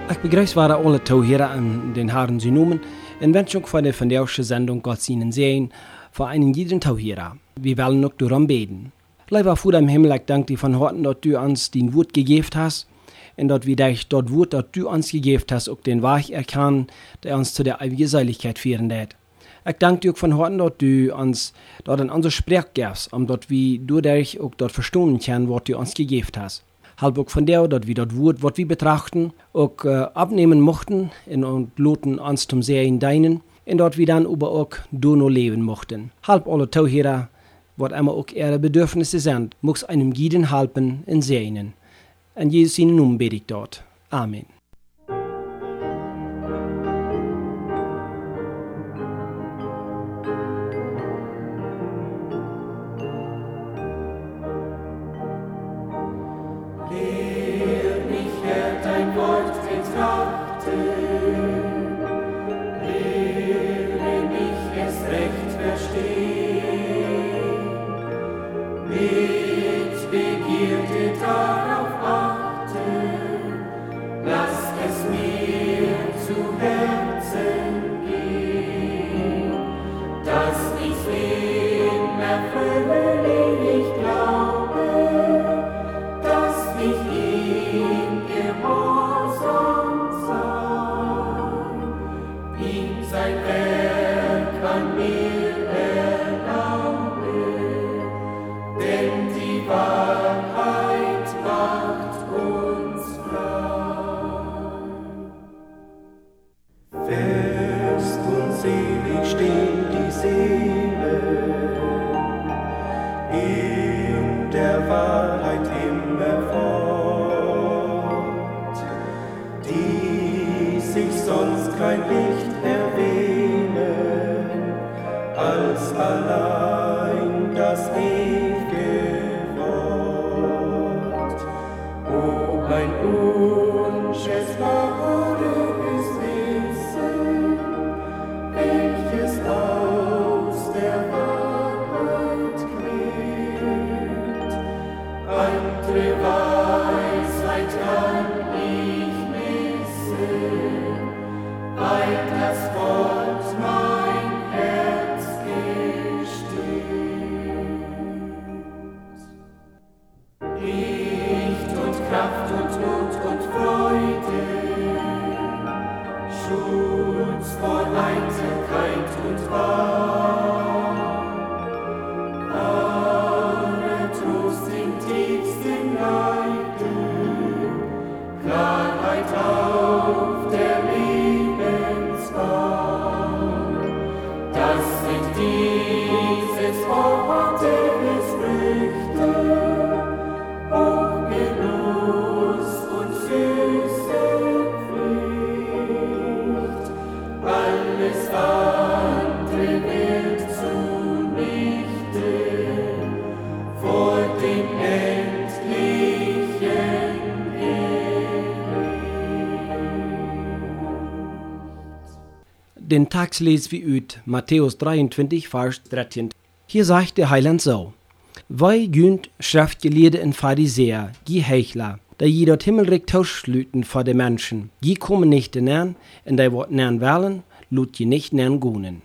Ik begrüße alle Zuhörer an den Herren Sie noemen en wens ook voor de vandaagse zendung Gott Ihnen sehen, voor einen jeden Zuhörer. Wir wollen auch darum beten. Lieber Vater im Himmel, ich danke dir von Herzen, dass du uns dein Wort gegeben hast und dass wir durch das Wort, das du uns gegeben hast, auch den Weg erkennen, der uns zu der ewigen Seligkeit führen wird. Ich danke dir auch von Herzen, dass du uns dort in unser Sprech gibst, dass wir dadurch auch dort verstehen können, was du uns gegeben hast. Halb auch von der, dass wir das Wort, was wir betrachten, auch abnehmen mochten und loten uns zum Sehen deinen und dass wir dann aber auch noch leben mochten. Halb alle Zuhörer, was immer auch ihre Bedürfnisse sind, muss einem jeden helfen und sehen. In Jesus in Namen bete ich dort. Amen. Den Text lesen wir aus Matthäus 23, Vers 13. Hier sagt der Heiland so: Wei günd Schriftgelehrte und Pharisäer, die Heuchler, da je dort Himmelreich tauschlüten vor den Menschen, die kommen nicht nähern, und die wat nähern wollen, lut je nicht nähern gonen.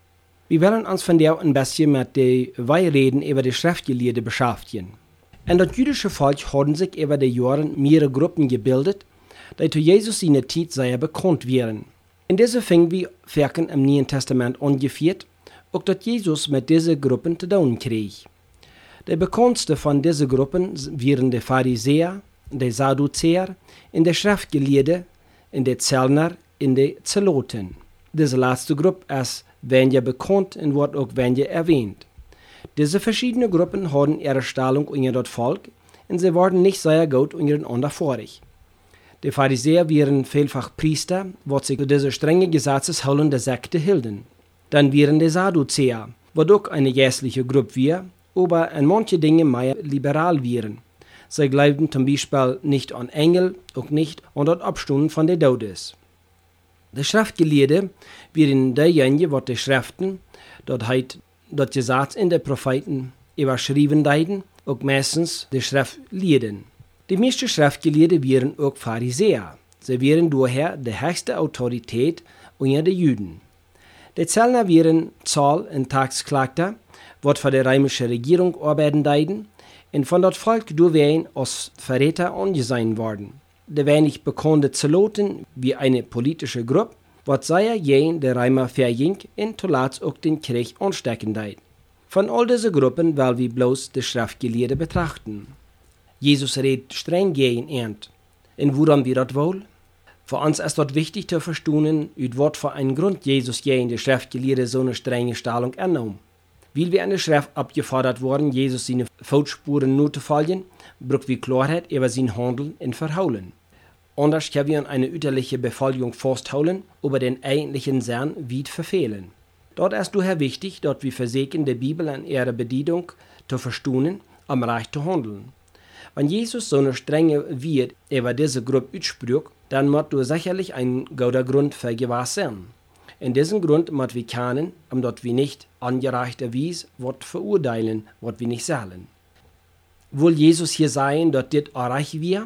Wir wollen uns von der ein bisschen mit den Weireden über die Schriftgelehrte beschäftigen. Und das jüdische Volk haben sich über die Jahre mehrere Gruppen gebildet, die zu Jesus in der Zeit sehr bekannt wären. In diese fingen wir Werken im Neuen Testament angeführt, auch dass Jesus mit diesen Gruppen zu tun krieg. Die bekannteste von diesen Gruppen waren die Pharisäer, die Sadduzäer, und die Schriftgelehrten, und die Zöllner, und die Zeloten. Diese letzte Gruppe ist weniger bekannt und wird auch weniger erwähnt. Diese verschiedenen Gruppen haben ihre Stellung unter das Volk und sie waren nicht sehr gut untereinander vorig. Die Pharisäer waren vielfach Priester, die sich zu dieser strengen gesetzeshaltenden Sekte hielten. Dann waren die Sadduzäer, was auch eine geistliche Gruppe war, aber in manchen Dingen mehr liberal waren. Sie glaubten zum Beispiel nicht an Engel, auch nicht an das Abstunden von den Todes. Die Schriftgelehrten waren diejenigen, die die Schriften, das Gesetz in den Propheten überschrieben deuten, auch meistens die Schrift lehrten. Die meisten Schriftgelehrten waren auch Pharisäer. Sie wären daher die höchste Autorität unter den Juden. Die Zöllner wären Zoll- und Taxklagter, was für die römische Regierung arbeiten deiden, und von dort Volk wären als Verräter angesehen worden. Die wenig bekannte Zeloten wie eine politische Gruppe, was sei jen der Römer verging und zuletzt auch den Krieg anstecken deid. Von all diese Gruppen wollen wir bloß die Schriftgelehrten betrachten. Jesus redet streng gegen Ernt. Und woran wir das wohl? Für uns ist dort wichtig zu verstehen, ut was für einen Grund Jesus gegen die Schriftgelehrten so eine strenge Stellung annahm. Weil wir an der Schrift abgefordert worden, Jesus seine Fußspuren nur zu folgen, braucht wir Klarheit über sein Handeln und Verhalten. Anders können wir an eine üterliche Befolgung festhalten, aber den eigentlichen Sinn weit verfehlen. Dort ist daher wichtig, dass wir versuchen, die Bibel an ihrer Bedienung zu verstehen, um recht zu handeln. Wenn Jesus so eine strenge Wied über diese Gruppe ausspricht, dann muss du sicherlich ein guter Grund für gewahr sein. In diesem Grund muss wir kennen, dass wir nicht angerechterweise was verurteilen, was wir nicht sollen. Will Jesus hier sagen, dass das erreicht wird?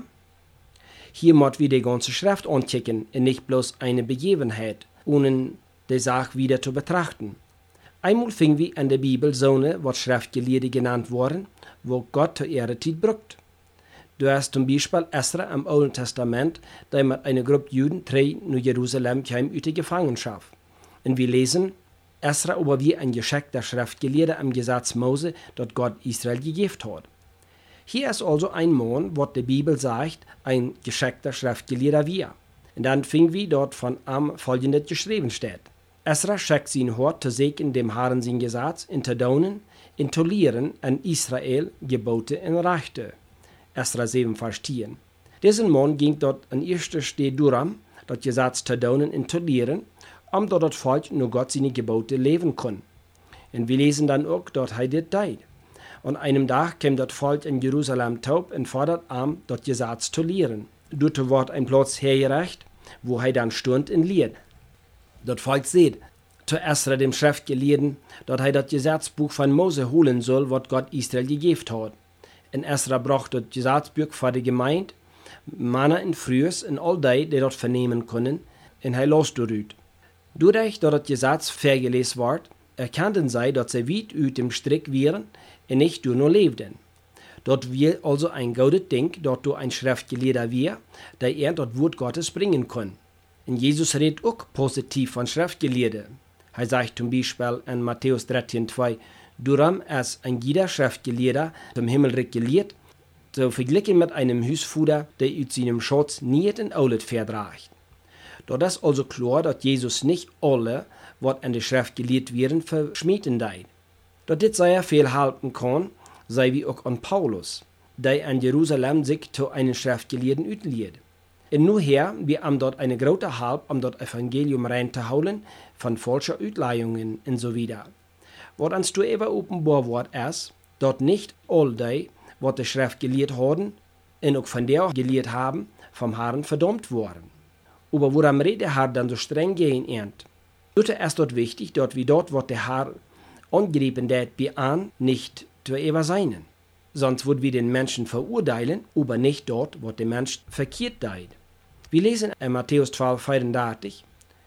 Hier muss wir die ganze Schrift ankicken und nicht bloß eine Begebenheit, ohne die Sache wieder zu betrachten. Einmal fingen wir in der Bibel so was Schriftgelehrte genannt worden, wo Gott zu ihrer Zeit braucht. Du hast zum Beispiel Esra im Alten Testament, der mit einer Gruppe Juden nach Jerusalem kam aus der Gefangenschaft. Und wir lesen, Esra aber wie ein geschickter Schriftgelehrter am Gesetz Mose, das Gott Israel gegeben hat. Hier ist also ein Mann, was die Bibel sagt, ein geschickter Schriftgelehrter war. Und dann fing wir dort von am folgendes geschrieben steht. Esra schickt sein Hort zu segnen dem Herrn sein Gesetz, in zu daunen, in zu lehren an Israel Gebote und Rechte. Esra 7, Vers 10. Diesen Mann ging dort an erster Stelle durch, das Gesetz zu daunen und zu lehren, dort das Volk nur Gott seine Gebote leben kann. Und wir lesen dann auch, dass er das tat. Und einem Tag kam das Volk in Jerusalem taub und fordert das Gesetz zu lehren. Dort wird ein Platz hergereicht, wo er dann stund und lehrt. Das Volk sieht, zu Esra dem Schriftgelehrten, dass er das Gesetzbuch von Mose holen soll, was Gott Israel gegeben hat. Und Esra brachte das Gesetzbuch vor die Gemeinde, Männer und Frühs und all die dort vernehmen können, und er losgerührt. Dadurch, dass das Gesetz vergelesen wird, erkannten sie, dass sie weit aus dem Strick wären und nicht nur lebten. Dort wir also ein gutes Ding, dort du ein Schriftgelehrter wir, der das Wort Gottes bringen kann. Und Jesus redet auch positiv von Schriftgelehrten. Er sagt zum Beispiel in Matthäus 13,2, Darum ist ein jeder Schriftgelehrter zum Himmelreich gelehrt, so verglichen mit einem Hausfuder, der aus seinem Schatz nicht in Aulet vertragt. Dort ist also klar, dass Jesus nicht alle, was in der Schrift gelehrt werden, verschmieden deit. Dass das sehr viel halten kann, sei wie auch an Paulus, der in Jerusalem sich zu einem Schriftgelehrten utliert. Und nur her, wir haben dort eine große Halb, das Evangelium reinzuholen, von falschen Utleihungen und so weiter. Was uns du eben offenbar wird, ist, dass nicht all die, was die Schrift gelehrt haben, und auch von der gelehrt haben, vom Herrn verdammt wurden. Aber woran redet der Herr dann so streng gegen ernt? Dort ist dort wichtig, dass wir dort, was der Herr angegriffen hat, bei an, nicht zu überseinen. Sonst würden wir den Menschen verurteilen, aber nicht dort, was der Mensch verkehrt tut. Wir lesen in Matthäus 12, 34,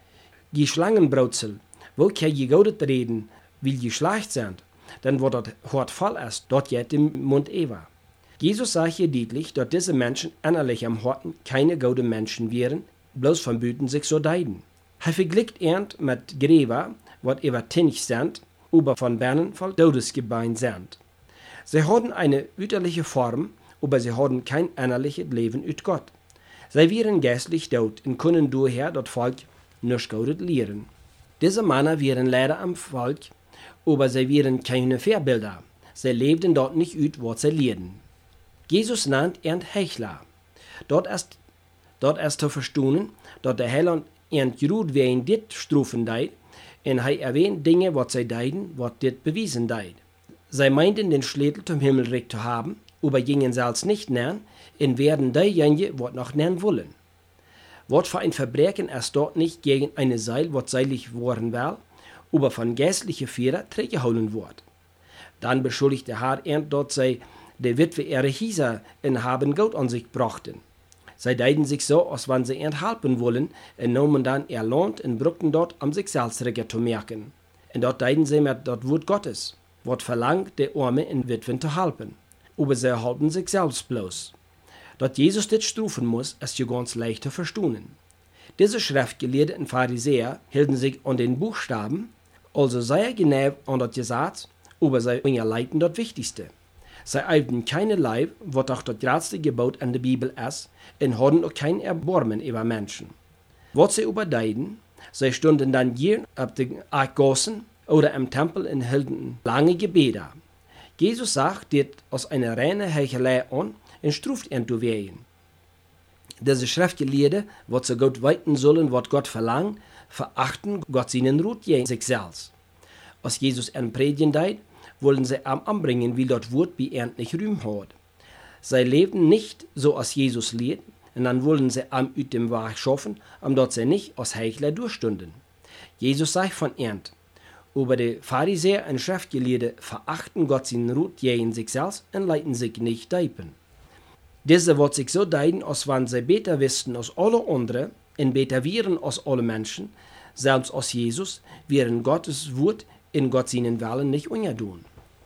die Schlangenbrutzel, wo kann je Gott reden, will je schlecht sind, dann wo das Wort voll ist, dort jet im Mund Eva. Jesus sagt hier deutlich, dass diese Menschen innerlich am Horten keine guten Menschen wären, bloß von Büten sich so deiden. Er vergleicht ernt mit Gräber, was übertinnig sind, aber von Bernen voll Todesgebein sind. Sie haben eine äußerliche Form, aber sie haben kein innerliches Leben mit Gott. Sie wären geistlich tot und können daher das Volk nicht Gott lehren. Diese Männer wären leider am Volk, aber sie wären keine Vorbilder. Sie lebten dort nicht aus, was sie lehrten. Jesus nennt ernt Heuchler. Dort ist zu verstehen, dass der Heiland ernt gerut wen dit strufen deit, und er erwähnt Dinge, was sie deiden, was dit bewiesen deit. Sie meinten den Schlädel zum Himmelreich zu haben, aber gingen selbst nicht nähern, und werden diejenigen, was noch nähern wollen. Was für ein Verbrechen ist dort nicht gegen eine Seil, was seilig worden will, aber von geistlichen Führer trägeholen wird. Dann beschuldigt der Herr ernt dort sei, der Witwe ihre Hieser in haben Gott an sich brachten. Sie deiden sich so, als wenn sie enthalten wollen, und nahmen dann ihr Land und brückten dort, um sich selbst zu merken. Und dort deiden sie mit das Wort Gottes, was verlangt, die Arme und Witwen zu helfen. Aber sie halten sich selbst bloß. Dass Jesus das strafen muss, ist ja ganz leicht zu verstehen. Diese Schriftgelehrten und Pharisäer hielten sich an den Buchstaben, also sehr genau an das Gesetz, aber sie leiten das Wichtigste. Sie eiften keine Leib, was auch das größte Gebot in der Bibel ist, und hatten auch kein Erbarmen über Menschen. Was sie überdeiden, sie stunden dann hier auf den Gassen oder im Tempel und hielten lange Gebete. Jesus sagt dit als eine reine Heuchelei an und straft ihn zu werden. Diese Schriftgelehrten, was sie Gott weiten sollen, was Gott verlangt, verachten Gott seinen Rut gegen sich selbst. Als Jesus ein Predigen deed, wollen sie am anbringen, wie das Wort bei nicht Rühm hat. Sie lebten nicht so, als Jesus lehrt, und dann wollen sie am ut dem Weg schaffen, dort sie nicht als Heuchler durchstunden. Jesus sagt von ihnen, aber die Pharisäer und Schriftgelehrten verachten Gott seinen Rut gegen sich selbst und leiten sich nicht deipen. Diese wird sich so deiden, als wenn sie besser wüssten als alle anderen und besser wären als alle Menschen, selbst als Jesus, wären Gottes Wort in Gott seinen Willen nicht untertun.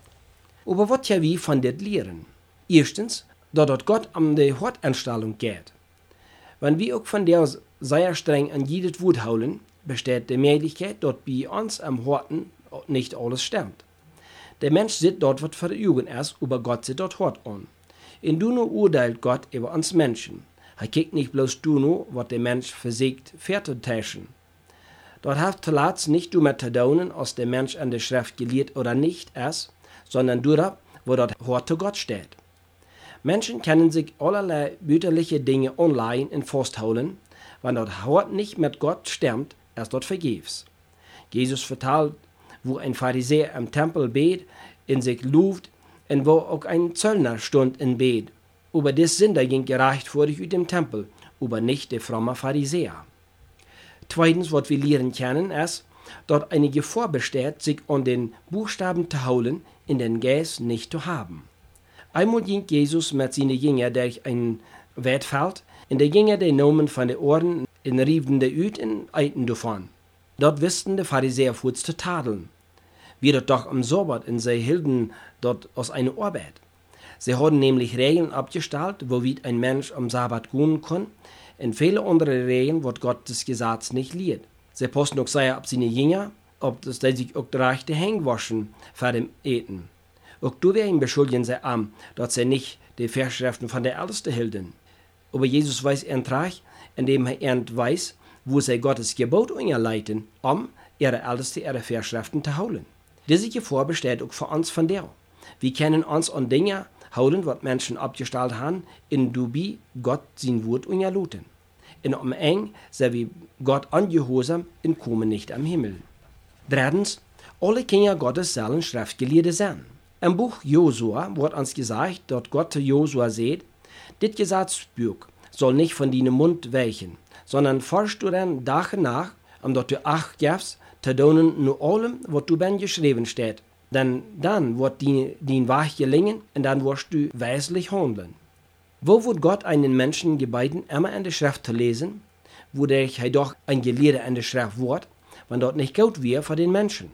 Aber was ja wir von das lehren? Erstens, dass Gott um die Hortanstellung geht. Wenn wir auch von der sehr streng an jedes Wort holen, besteht die Möglichkeit, dass bei uns am Horten nicht alles stimmt. Der Mensch sieht dort, was für Augen ist, aber Gott sieht dort Hort an. In Duno urteilt Gott über uns Menschen. Er kijkt nicht bloß Duno, was der Mensch versiegt, fertig. Dort hat zuletzt nicht damit zu tun, als der Mensch an der Schrift gelehrt oder nicht ist, sondern durch, wo dort Wort zu Gott steht. Menschen können sich allerlei bütterliche Dinge online in festholen, wenn dort Wort nicht mit Gott stimmt, ist dort vergebens. Jesus vertelt, wo ein Pharisäer im Tempel bet, in sich luft, und wo auch ein Zöllner stund in Bet. Aber des Sünder ging gerecht vor dich ut dem Tempel, aber nicht der fromme Pharisäer. Zweitens, was wir lernen können, ist, dass eine Gefahr besteht, sich an den Buchstaben zu holen, in den Geist nicht zu haben. Einmal ging Jesus mit seinen Jüngern durch ein Wettfeld, und der Jünger die nahmen von den Ohren und riefen die ut und eiten davon. Dort wussten die Pharisäer fuß zu tadeln. Wir dort doch am Sabbat und sie hielten dort aus einer Arbeit. Sie hatten nämlich Regeln abgestellt, wo wie ein Mensch am Sabbat gehen kann, und viele andere Regeln, wo Gottes Gesetz nicht lehrt. Sie posten auch sehr ab seine Jünger, ob das die sich auch die rechte Hände waschen vor dem Eten. Auch du werden beschuldigen sie dass sie nicht die Vorschriften von der Ältesten hielten. Aber Jesus weiß recht, indem weiß, wo sie Gottes Gebot leiten, ihre Ältesten ihre Vorschriften zu holen. Diese Gefahr besteht auch für uns von der. Wir können uns an Dinge halten, was Menschen abgestellt haben, in Dubi Gott sein Wort unterlassen. In am Eng sind wir Gott angehorsam und kommen nicht am Himmel. Drittens, alle Kinder Gottes sollen Schriftgelehrte sein. Im Buch Josua wird uns gesagt, dass Gott zu Josua sagt, das Gesetzbuch soll nicht von deinem Mund weichen, sondern forschst du dann Tag nach, dass du Acht gibst, zu tun nur allem, was du ben geschrieben steht. Denn dann wird dein Weg gelingen und dann wirst du weislich handeln. Wo wird Gott einen Menschen gebeten, immer in der Schrift zu lesen, wo der doch ein Gelehrter in der Schrift wird, wenn dort nicht gut wäre für den Menschen?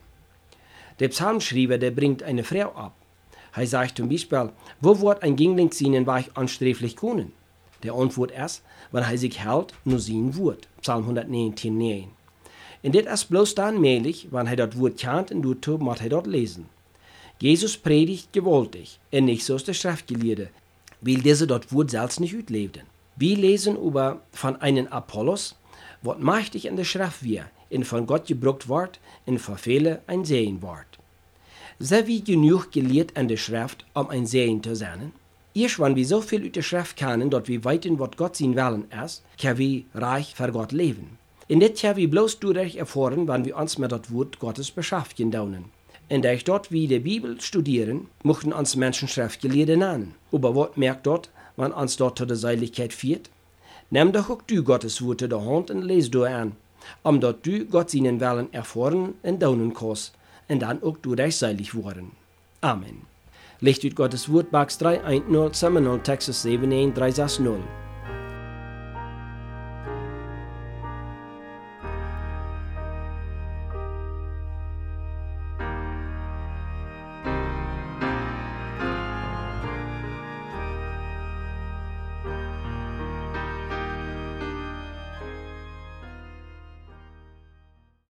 Der Psalmschreiber, der bringt eine Frau ab. Er sagt zum Beispiel, wo wird ein Jüngling seinen Weg ansträflich können? Der Antwort ist, wenn er sich hält, nur sein Wort. Psalm 119,9. Und das ist bloß dann möglich, wenn er das Wort kennt und tut, muss er dort lesen. Jesus predigt gewaltig, und nicht so ist der Schriftgelehrte, weil diese das Wort selbst nicht utlebten. Wir lesen über von einem Apollos, was mächtig in der Schrift wir, in von Gott gebraucht wird, in für viele ein Sehen wird. Sind wir genug gelehrt in der Schrift, um ein Sehen zu sein? Erst wenn wir so viel über die Schrift kennen, dass wir weiten, was Gott sein Willen ist, können wir reich für Gott leben. Und das können wir bloß dadurch erfahren, wenn wir uns mit dem Wort Gottes beschäftigen daunen. Und durch dort wir die Bibel studieren, möchten uns Menschen Schriftgelehrte nennen. Aber was merkt dort, wenn uns dort zu der Seiligkeit führt? Nimm doch auch du Gottes Wort in der Hand und lese du an, dort du Gott seinen Willen erfahren und daunen kannst, und dann auch du dich seilig worden. Amen. Licht ut Gottes Wort, Box 310 70 Texas 71360.